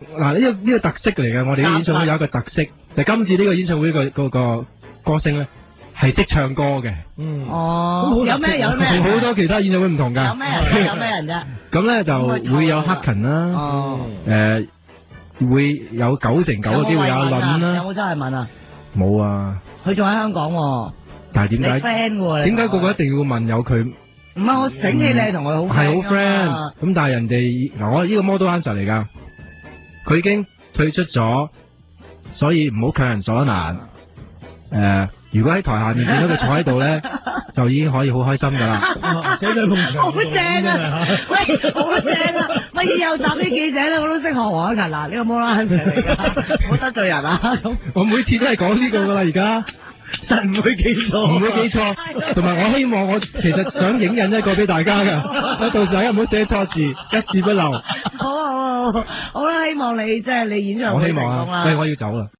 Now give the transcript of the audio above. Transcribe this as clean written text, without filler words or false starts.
嗱呢個特色嚟嘅，我哋啲演唱會有一個特色，就今次呢個演唱會個歌星咧係識唱歌嘅。 哦，有咩同好多其他演唱會唔同㗎。 有咩人啫？ 咁咧就會有黑勤啦，會有99%嘅機會有阿倫啦。 有冇周慧敏啊？ 冇啊。 佢仲喺香港喎。 但係點解？ friend 喎？ 點解個個一定要問有佢？ 唔係我醒起你同佢好 friend 係好 friend。咁但係人哋嗱，我呢個 model answer 嚟㗎，佢已經退出咗，所以唔好強人所難。如果喺台下面見到佢坐喺度咧，就已經可以好開心㗎啦。 寫咗埲牆，好正啊！喂，好正啊！咪以後集啲記者咧，我都識學黃凱芹嗱，呢個 model answer 嚟㗎，唔好得罪人啊！咁我每次都係講呢個㗎啦，而家。 實唔會記錯， 唔會記錯，同埋我希望我其實想影印一個俾大家㗎，我到時大家唔好寫錯字，一字不漏。 好啦，希望你即係你演唱會成功啦。 我希望啊，喂，我要走啦。